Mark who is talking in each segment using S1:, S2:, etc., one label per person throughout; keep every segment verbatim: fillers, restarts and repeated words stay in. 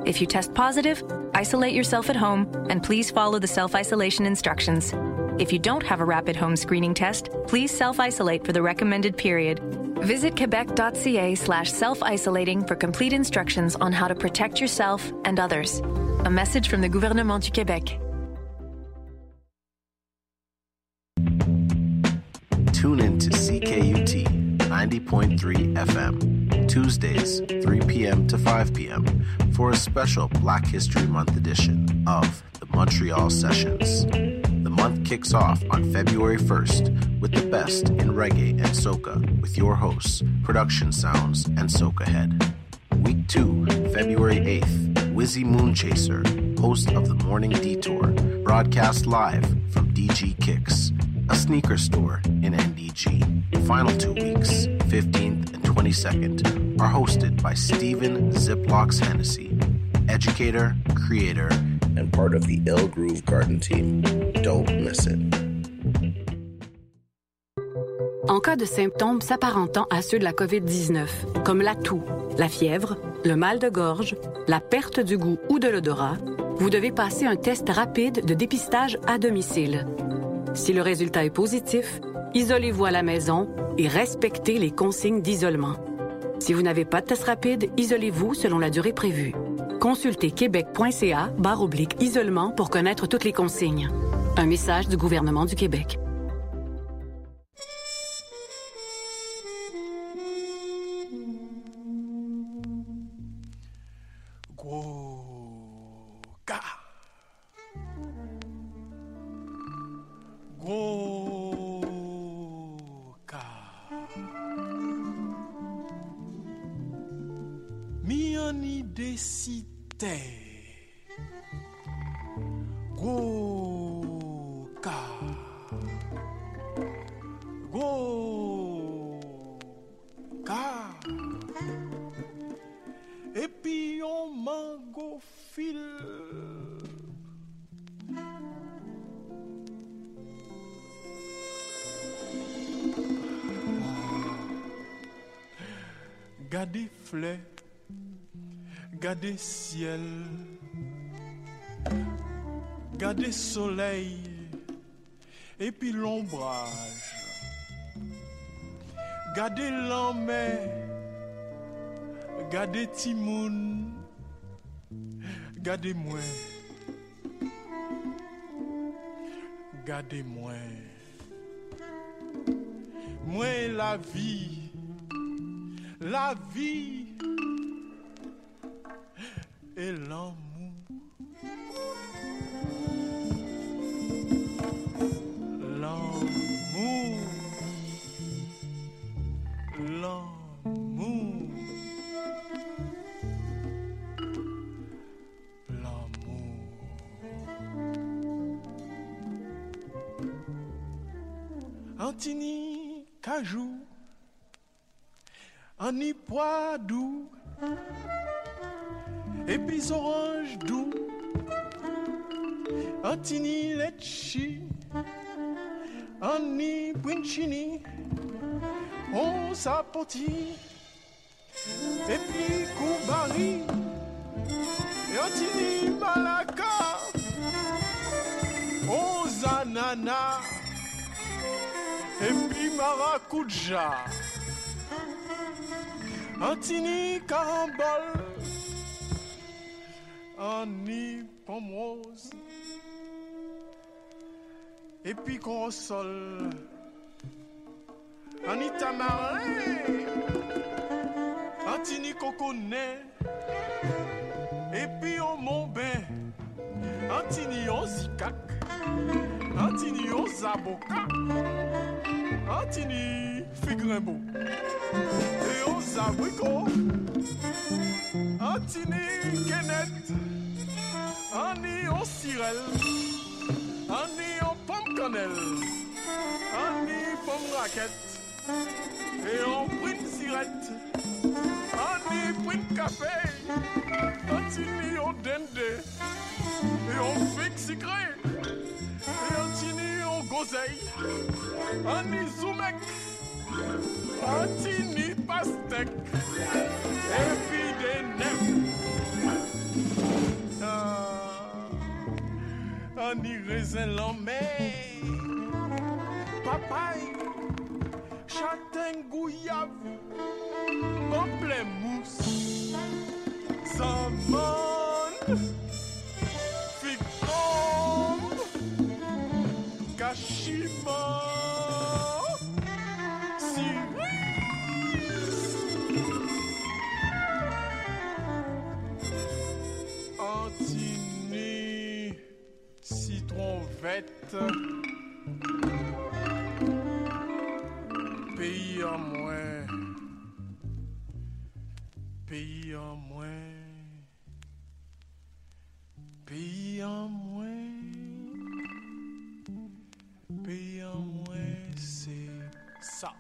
S1: If you test positive, isolate yourself at home and please follow the self-isolation instructions. If you don't have a rapid home screening test, please self-isolate for the recommended period. Visit quebec.ca slash self-isolating for complete instructions on how to protect yourself and others. A message from the Gouvernement du Québec.
S2: Tune in to C K U T ninety point three F M, Tuesdays, three p.m. to five p.m. for a special Black History Month edition of the Montreal Sessions. The month kicks off on February first with the best in reggae and soca with your hosts, Production Sounds and Soca Head. Week two, February eighth, Wizzy Moonchaser, host of the Morning Detour, broadcast live from D G Kicks, a sneaker store in N D G. Final two weeks, fifteenth and twenty-second, are hosted by Stephen Ziplocks Hennessy, educator, creator, and part of the Ill Groove Garden team. Don't miss it.
S3: En cas de symptômes s'apparentant à ceux de la covid dix-neuf, comme la toux, la fièvre, le mal de gorge, la perte du goût ou de l'odorat, vous devez passer un test rapide de dépistage à domicile. Si le résultat est positif, isolez-vous à la maison et respectez les consignes d'isolement. Si vous n'avez pas de test rapide, isolez-vous selon la durée prévue. Consultez québec.ca barre oblique isolement pour connaître toutes les consignes. Un message du gouvernement du Québec.
S4: Gardez fleurs, gardez ciel, gardez soleil et puis l'ombrage. Gardez l'emmè, gardez Timoun, gardez moi, gardez moi, moi la vie. La vie et l'amour. L'amour. L'amour. L'amour. Antini Cajou. Ani pois doux, et puis orange doux, antini letchi, ani punchini, on sapoti, et puis koubari, et antini malaka, on zanana, et puis maracuja. Antini carambole, Annie pomme rose, et puis console, Annie tamarin, Antini coconet, et puis on monbin, Antini on zikak, Antini on zaboka, Antini figrimbo. Et aux abricots, Antini Kenneth, Annie en sirène, Annie en pomme cannelle, Annie pomme raquette, et on prune sirette, Annie prune café, Antini en dende, et on fixe secret, et Antini en goseille, Annie zoumek. Antini pastèque et puis des nefs. an y raisin l'emmè, papaye, châtaigne, gouyave, pamplemousse, zamande, figue d'ombre, cachimba, Antini, citron vette, pays en moins, pays en moins, pays en moins, pays en moins, c'est ça.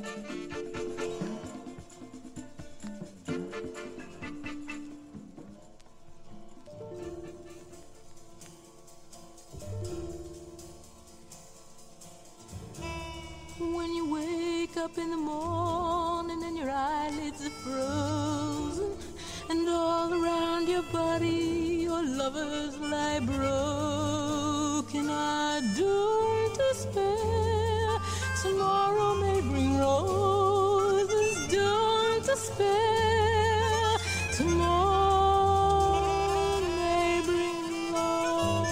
S5: When you wake up in the morning and your eyelids are frozen, and all around your body your lovers lie broken, I don't despair. Tomorrow may bring roses. Don't despair. Tomorrow may bring love.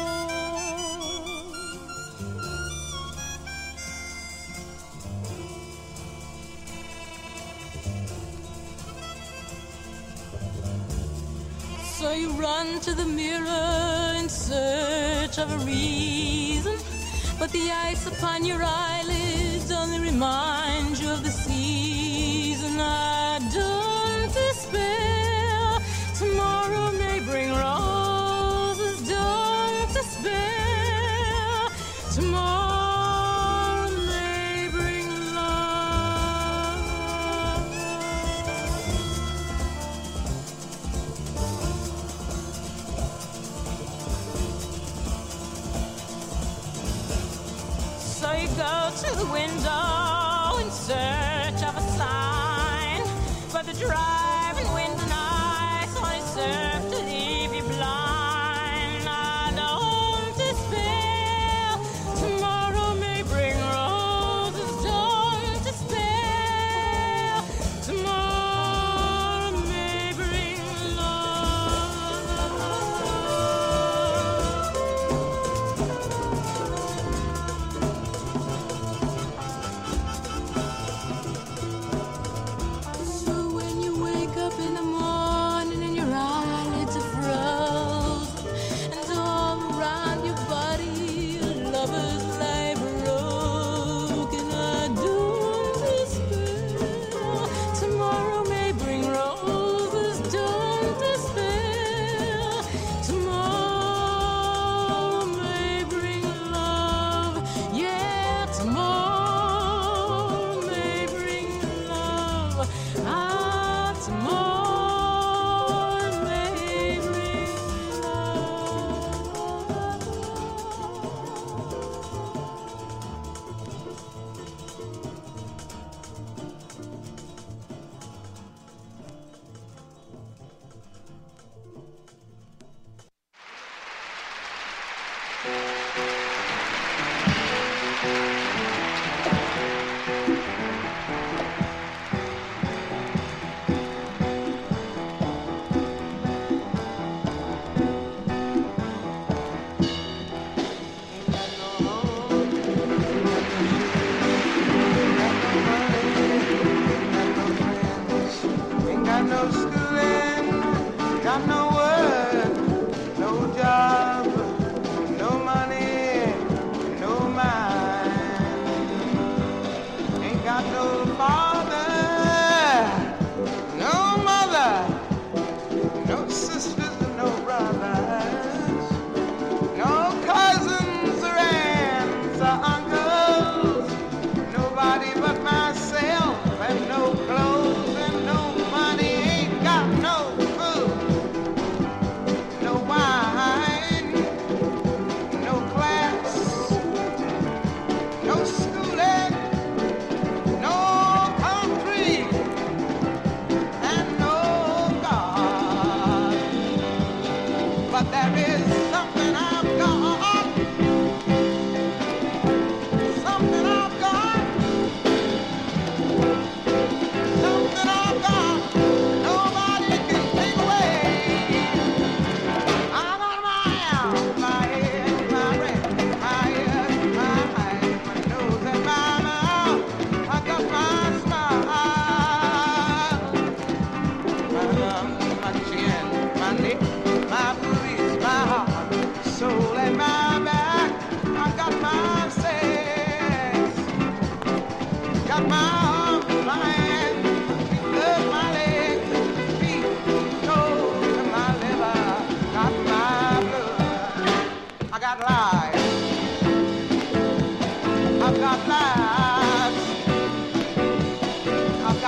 S5: So you run to the mirror in search of a reason, but the ice upon your eyelids only reminds you of the season. I don't despair. Tomorrow may bring roses. Don't despair. Tomorrow may bring love. So you go to the window in search of a sign, but the driving wind and ice only serve to leave you blind. I don't despair. Tomorrow may bring roses. Don't despair. Tomorrow may bring love.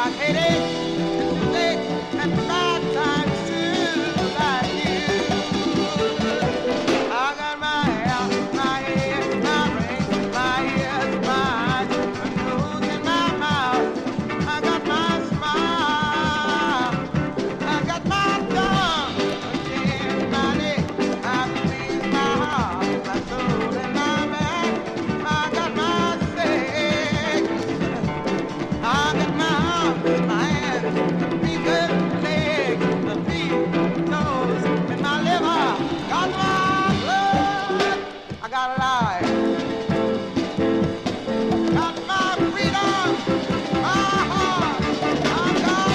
S6: got headaches and toothaches and bad times too, like you. I got my hair, my head, my brain, my ears, my eyes, my nose and my mouth. I got my smile, I got my tongue, my chin, my neck, my feet, my heart, my soul and my back. I got my sex, I got my arms, my hands, my fingers, legs, my feet, nose, and my liver. Got my blood, I got life. Got my freedom, my heart, I got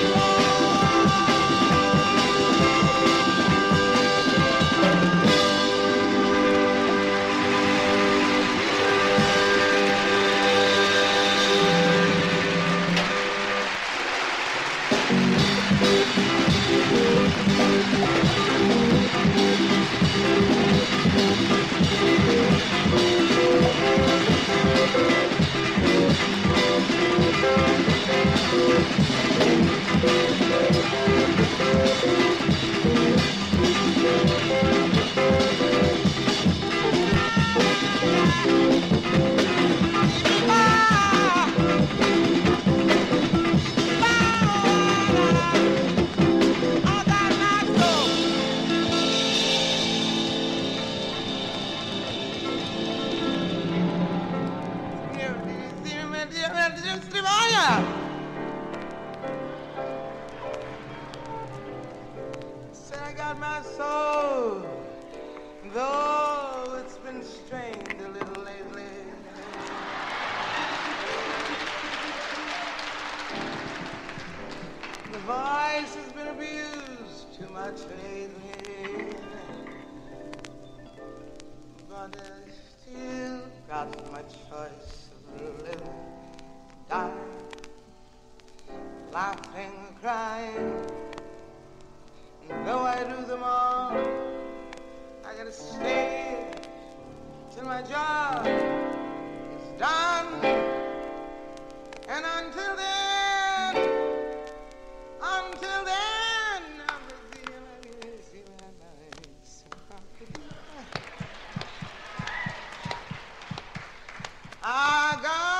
S6: Said I got my soul, though it's been strained a little lately. The voice has been abused too much lately, but I still got my choice of living, dying, laughing, crying. And though I do them all, I gotta stay till my job is done. And until then, until then, I got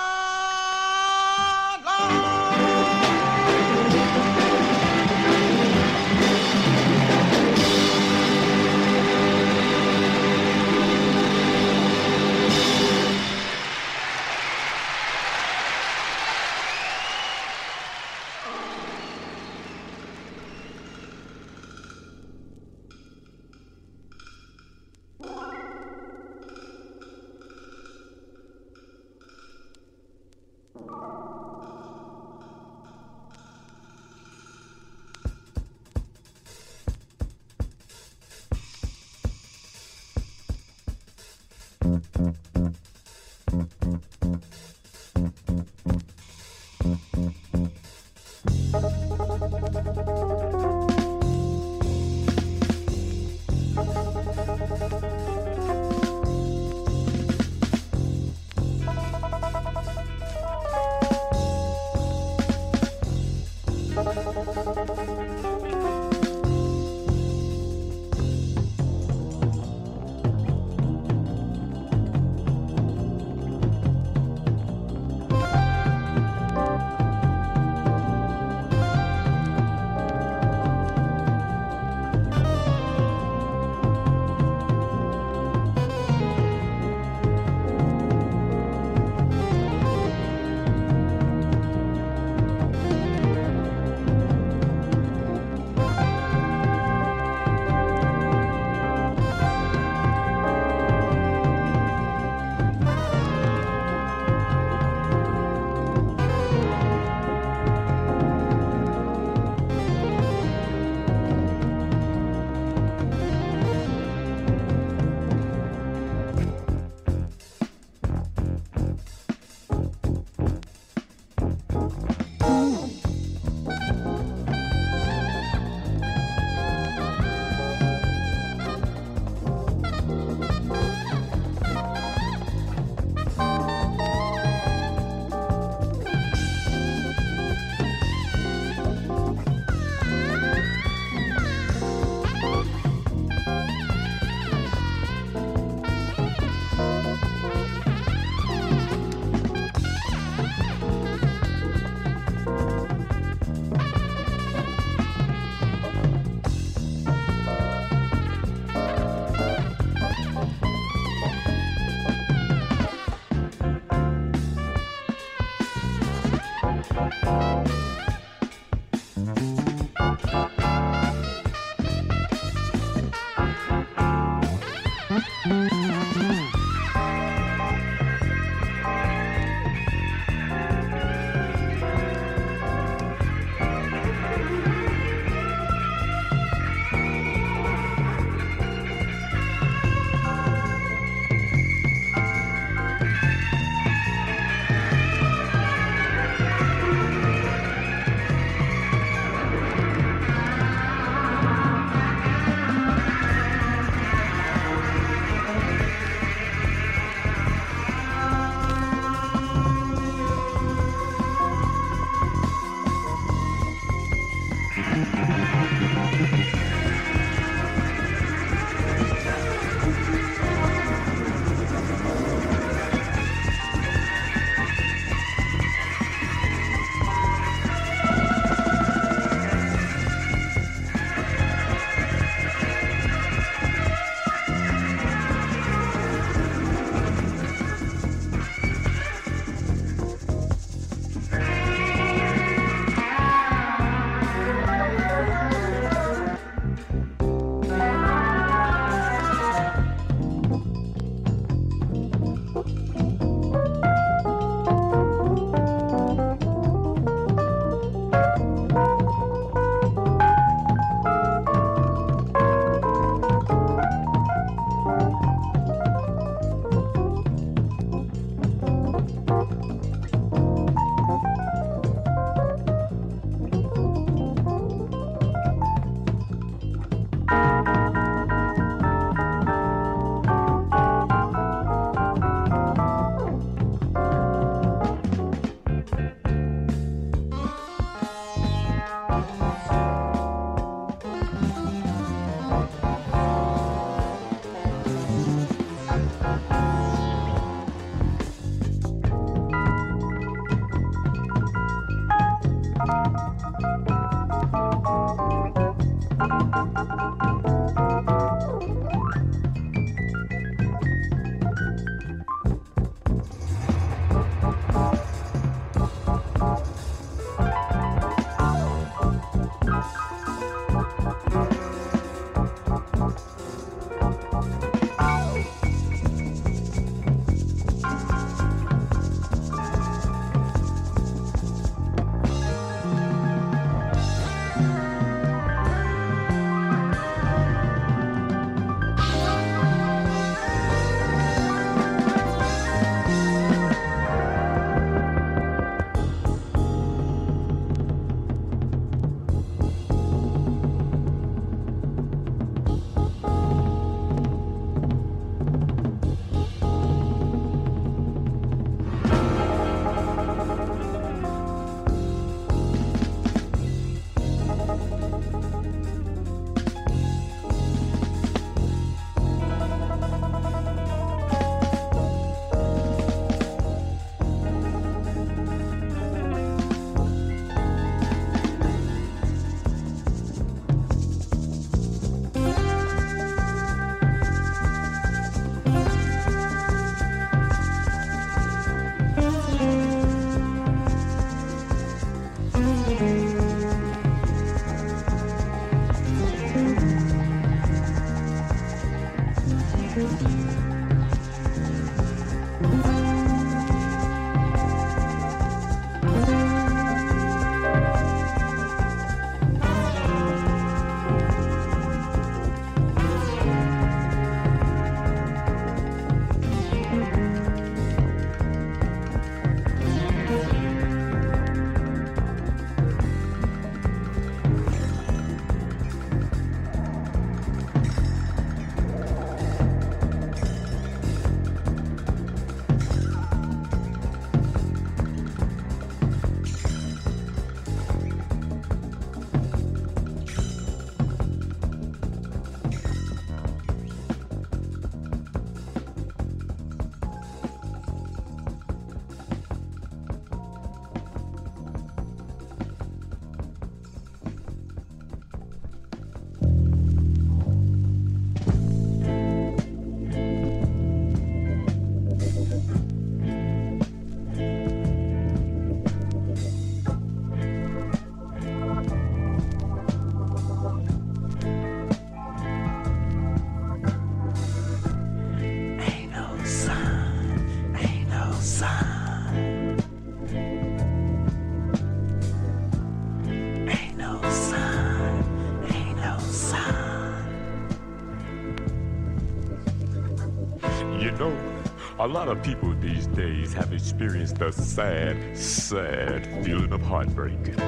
S7: A lot of people these days have experienced the sad, sad feeling of heartbreak.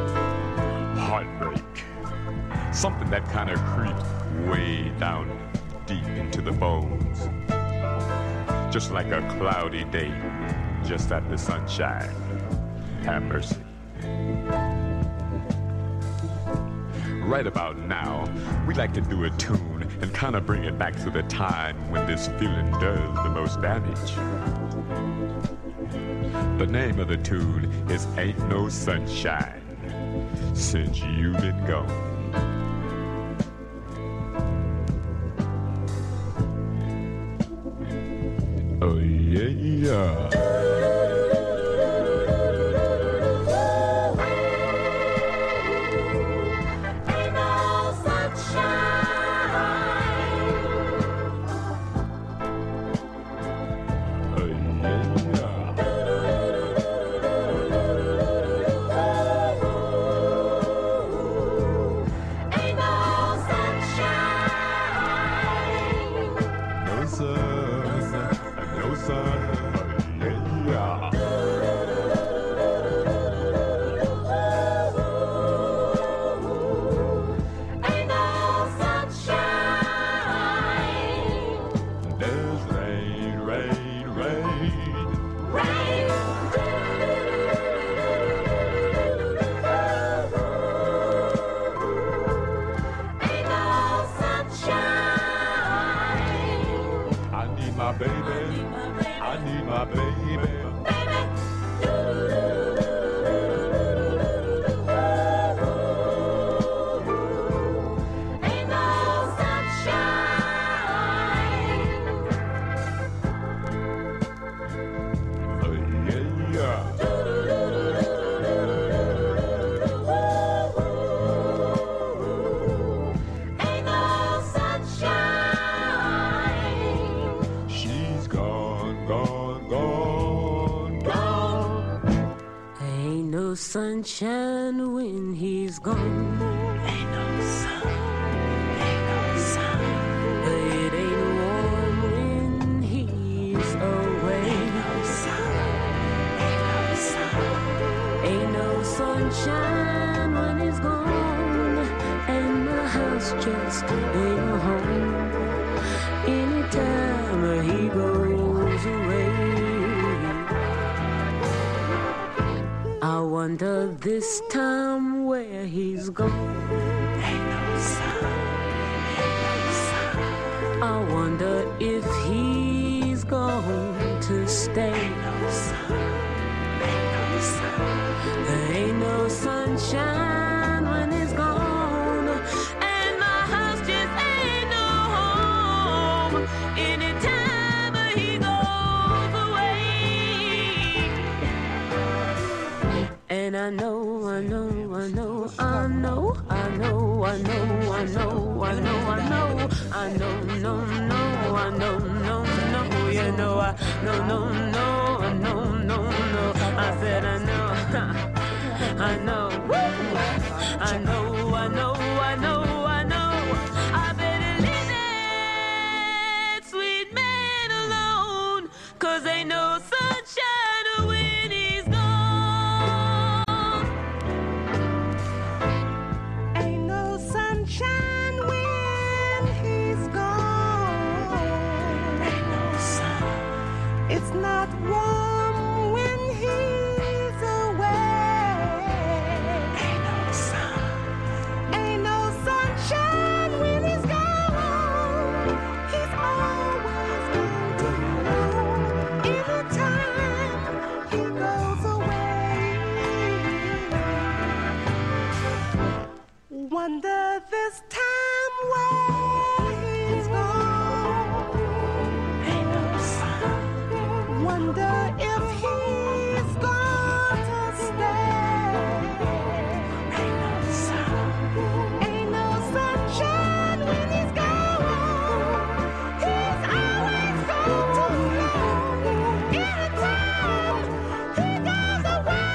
S7: Heartbreak. Something that kind of creeps way down deep into the bones. Just like a cloudy day, just at the sunshine. Have mercy. Right about now, we like to do a tune and kind of bring it back to the time when this feeling does the most damage. The name of the tune is Ain't No Sunshine Since You've Been Gone. Oh yeah, yeah. Yeah.
S8: sunshine when he's gone.
S9: Ain't no sun, ain't no sun.
S8: It ain't warm when he's away.
S9: Ain't no sun, ain't no sun.
S8: Ain't no sunshine when he's gone, and the house just ain't home. Anytime he goes away, I wonder this time where he's gone.
S9: Ain't no sun, ain't no sun.
S8: I wonder if he's going to stay.
S9: Ain't no sun, ain't no sun.
S8: There ain't no sunshine when he's gone, and my house just ain't no home. Anytime he goes away, and I know, I know, I know, I know, I know, I know, I know, I know, I know, I know, no, no, I know, no, no, you know, I no, no, no, I know, no, no, I said I know, I know, I know, I know, I know, I know, I better leave that sweet man alone, 'cause ain't no sunshine when he's gone.
S6: Ain't no sunshine when he's gone.
S9: Ain't no sun,
S6: It's not warm when he's away.
S9: ain't no sun.
S6: Ain't no sunshine when he's gone. He's always going to know. Anytime he goes away, wonder this time where he's gone.
S9: Ain't no sun,
S6: Wonder if he's going to stay.
S9: ain't no sun.
S6: Ain't no sunshine when he's gone. He's always going to know. Anytime he goes away.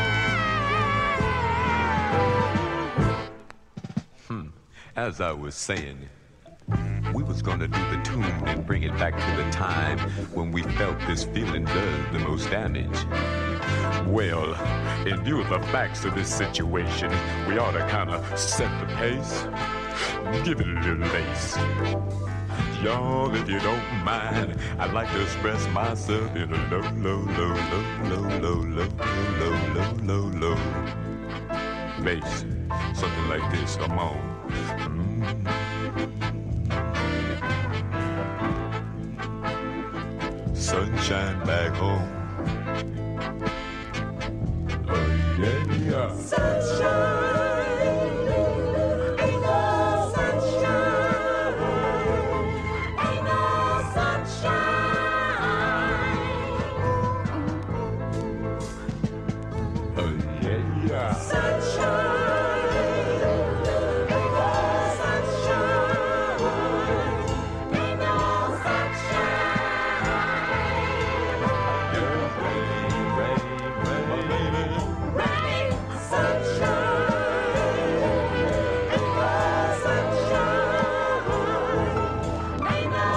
S7: As I was saying, we was gonna do the tune and bring it back to the time when we felt this feeling does the most damage. Well, in view of the facts of this situation, we ought to kind of set the pace, give it a little lace. Y'all, if you don't mind, I'd like to express myself in a low, low, low, low, low, low, low, low, low, low, low bass. Something like this. Come on. Mm. Sunshine back home. Oh yeah, yeah.
S6: Sunshine, ain't no sunshine, ain't no sunshine.
S7: Oh yeah, yeah.
S6: Sunshine, ain't no sunshine, ain't no sunshine.
S7: Rain, rain, rain, rain.
S6: Rain, sunshine, ain't no sunshine, ain't no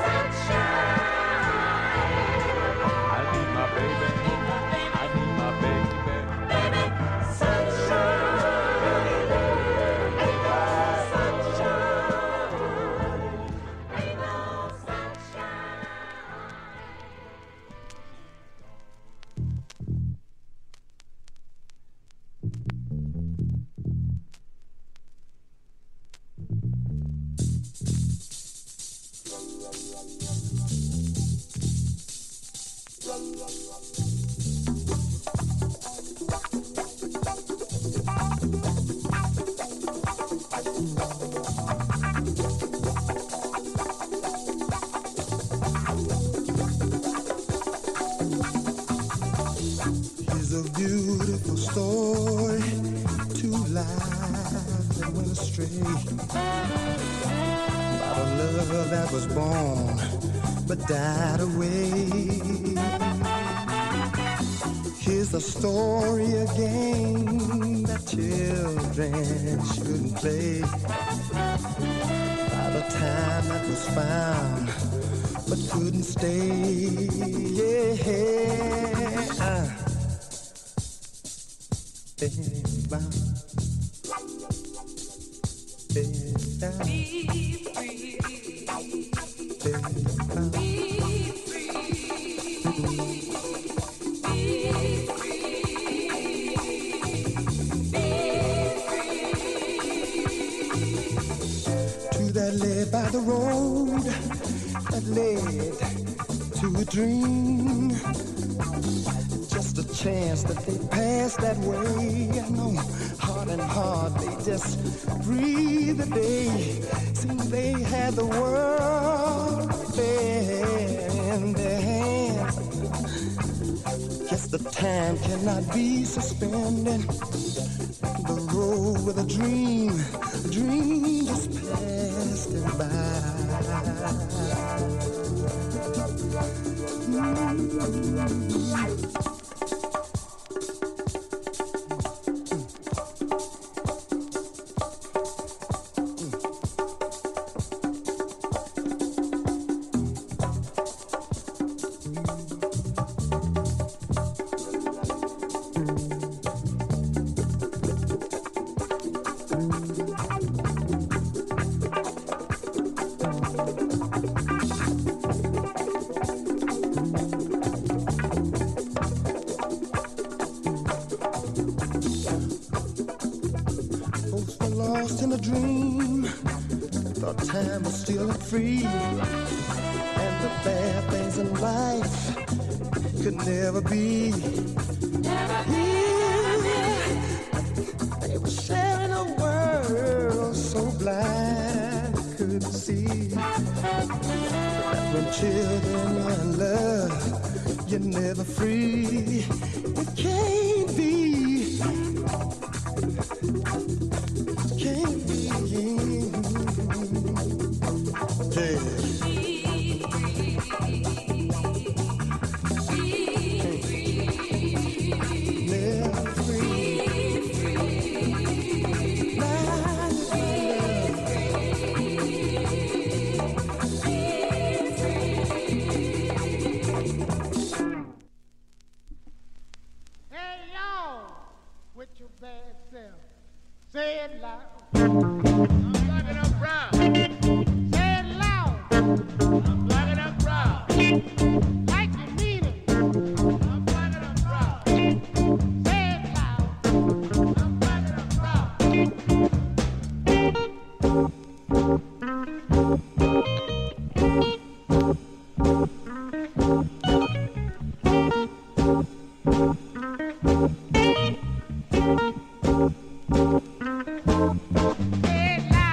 S6: sunshine.
S7: I need my baby. I need my baby.
S6: Baby, sunshine, ain't no sunshine, ain't no sunshine.
S10: Here's a beautiful story, two lives that went astray, about a love that was born but died away. Here's a story again that children shouldn't play. By the time that was found, but couldn't stay. Yeah. Uh. Be free. Be that led by the road that led to a dream. Just a chance that they passed that way. I know, hard and hard, they just breathe the day. Seemed they had the world in their hands. Guess the time cannot be suspended. The road with a dream, a dream just passed it by. Mm-hmm. Lost in a dream, thought time was still free, and the bad things in life could never be. Yeah, they were sharing a world so blind couldn't see that when children are in love, you're never free. It can't be. Can't be.
S6: Say it loud. I'm black and I'm proud. Say it loud. I'm black and I'm proud. Like you mean it. I'm black and I'm proud. Say it loud. I'm black and I'm proud. Say it loud.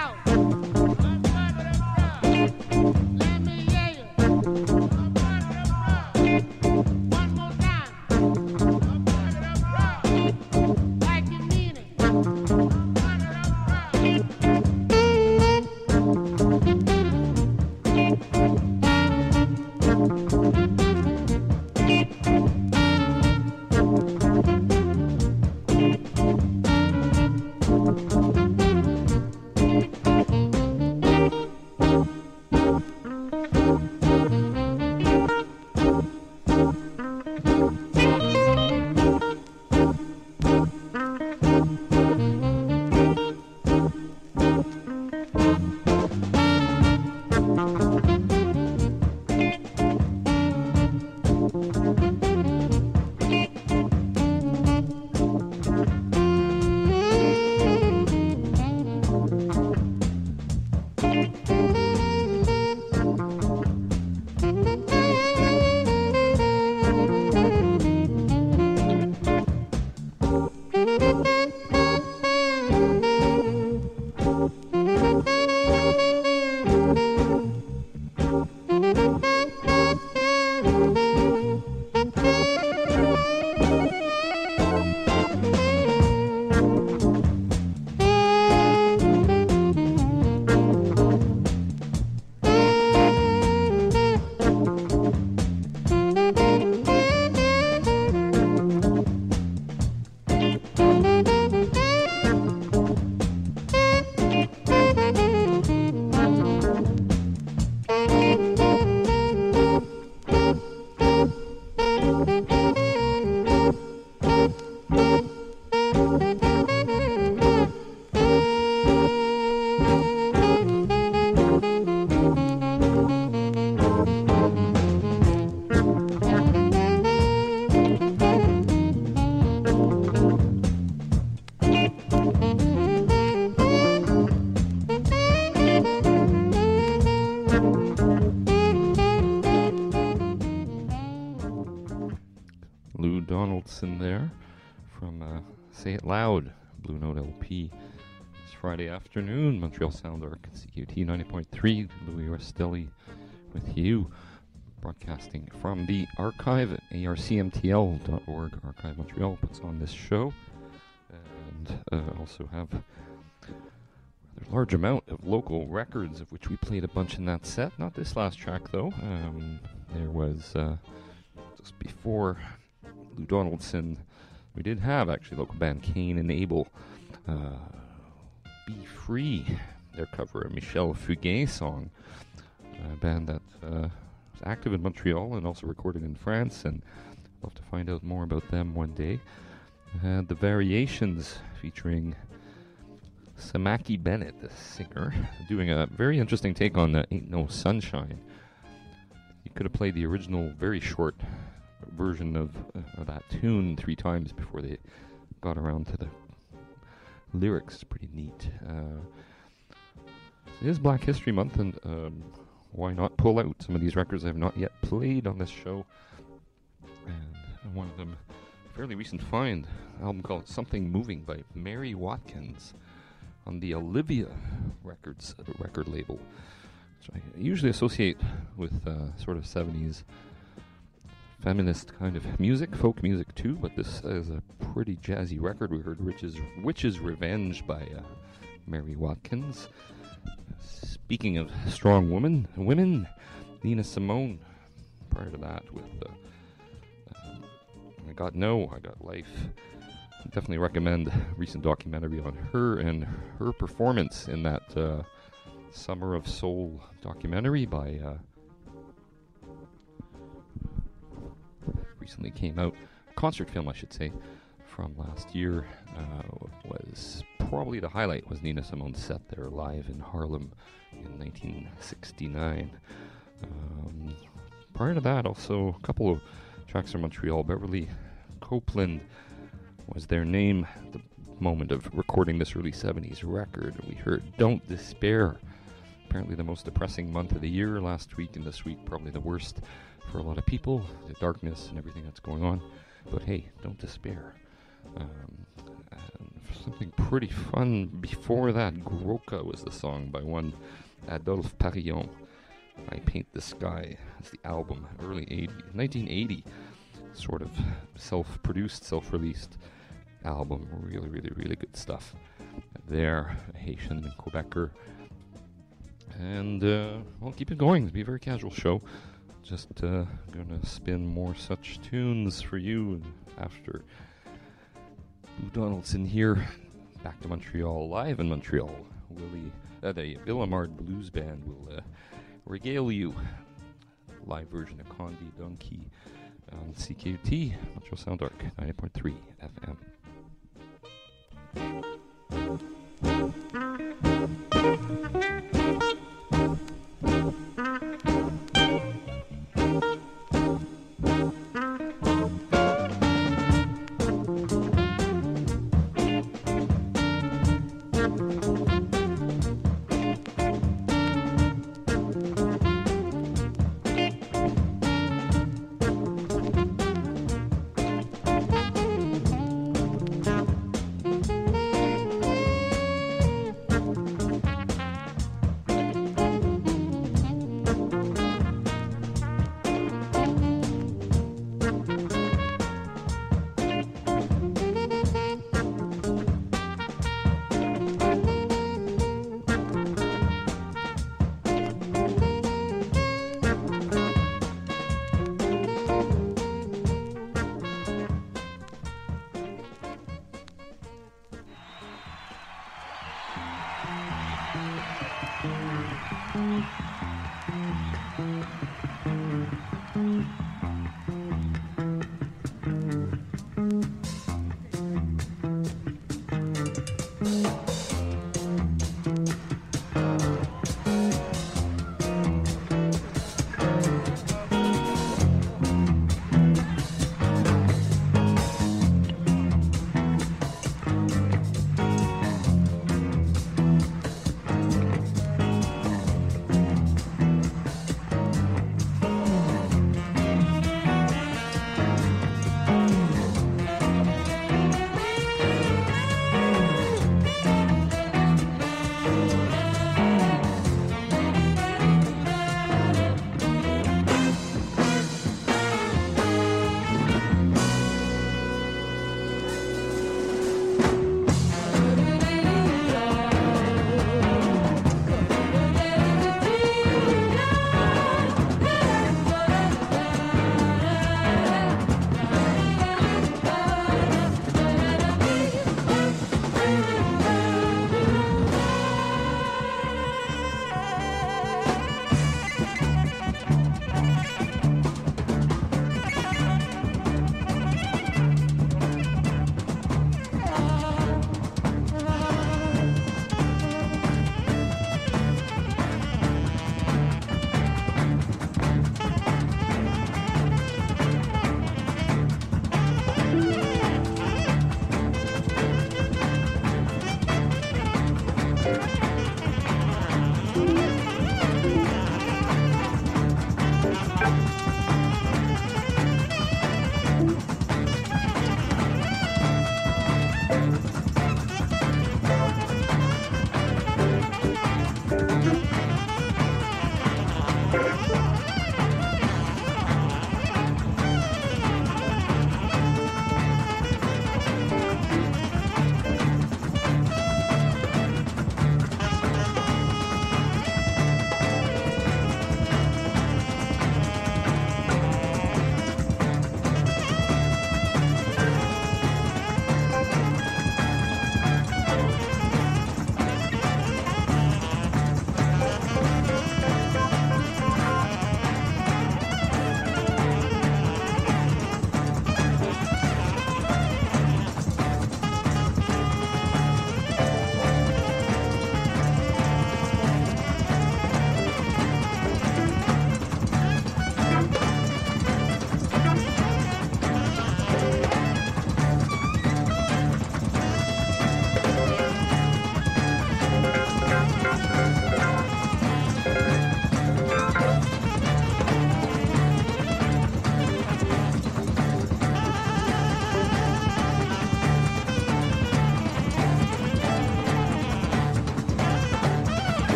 S11: Donaldson there from uh, Say It Loud, Blue Note L P. It's Friday afternoon, Montreal Sound Arc, C Q T ninety point three, Louis Restelli with you, broadcasting from the archive at A R C M T L dot org. Archive Montreal puts on this show, and uh, also have a large amount of local records, of which we played a bunch in that set. Not this last track, though. Um, there was, uh, just before Lou Donaldson, we did have, actually, local band Cain and Abel, uh, Be Free, their cover of Michel Fugain song, a band that uh, was active in Montreal and also recorded in France, and I'd love to find out more about them one day. Uh, the Variations, featuring Samaki Bennett, the singer, doing a very interesting take on uh, Ain't No Sunshine. You could have played the original, very short version of, uh, of that tune three times before they got around to the lyrics. It's pretty neat. Uh, it is Black History Month, and um, why not pull out some of these records I have not yet played on this show? And one of them, a fairly recent find, an album called Something Moving by Mary Watkins, on the Olivia Records uh, record label, which I usually associate with uh, sort of seventies feminist kind of music, folk music too, but this is a pretty jazzy record. We heard Witch's, Witch's Revenge by uh, Mary Watkins. Speaking of strong women, women, Nina Simone, prior to that with uh, uh, I Got No, I Got Life. Definitely recommend a recent documentary on her and her performance in that uh, Summer of Soul documentary by uh, recently came out, concert film I should say, from last year. Uh, was probably the highlight was Nina Simone's set there live in Harlem in nineteen sixty-nine. Um, prior to that, also a couple of tracks from Montreal. Beverly Copeland was their name at the moment of recording this early seventies record. We heard Don't Despair, apparently the most depressing month of the year last week, and this week probably the worst for a lot of people, the darkness and everything that's going on. But hey, don't despair. Um, and something pretty fun before that, Groka was the song by one Adolphe Parillon. I Paint the Sky. That's the album, early eighties, nineteen eighty, sort of self-produced, self-released album. Really, really, really good stuff there. Haitian and Quebecer. And uh, I'll keep it going. It'll be a very casual show. Just uh, gonna spin more such tunes for you after Lou Donaldson here. Back to Montreal, live in Montreal. Willie, uh, the Villemard Blues Band will uh, regale you. Live version of Condi Donkey on C K U T, Montreal Sound Arc, ninety point three F M.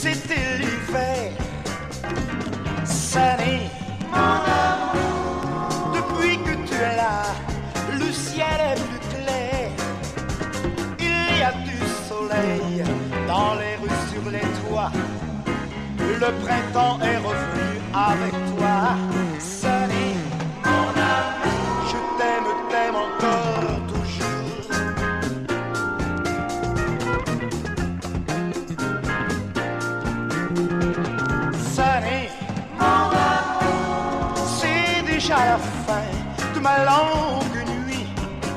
S6: c'était l'hiver. Sunny, mon amour, depuis que tu es là, le ciel est plus clair. Il y a du soleil dans les rues, sur les toits. Le printemps est revenu avec toi. Sunny, mon amour, je t'aime, t'aime encore toujours. Sunny, mon amour, c'est déjà la fin de ma longue nuit.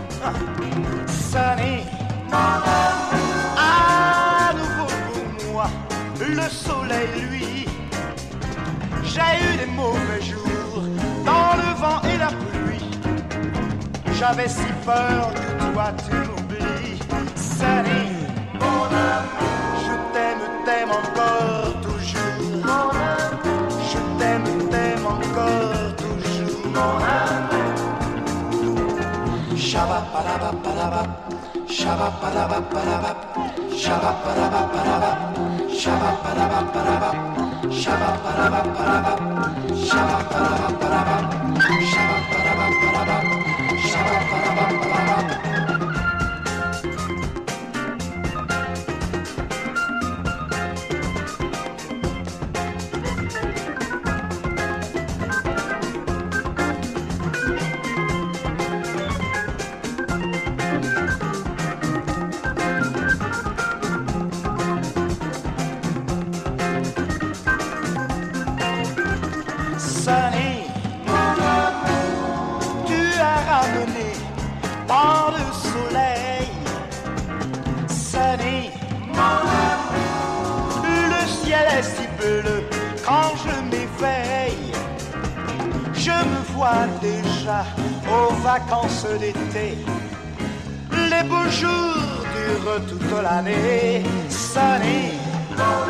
S6: Sunny, mon amour, à nouveau pour moi, le soleil lui. J'ai eu des mauvais jours, dans le vent et la pluie. J'avais si peur que toi tu m'oublies. Sunny, mon amour, je t'aime, t'aime encore toujours. Mon amour, je t'aime, t'aime encore toujours. Mon amour. Shabba padaba padaba, shabba padaba padaba, shabba padaba padaba, shabba padaba padaba, shabba padaba padaba, shabba padaba padaba, shabba padaba padaba, shabba padaba padaba. Sunny, mon amour, tu as ramené tant de soleil. Sunny, mon amour, le ciel est si bleu quand je m'éveille. Je me vois déjà aux vacances d'été. Les beaux jours durent toute l'année. Sunny, mon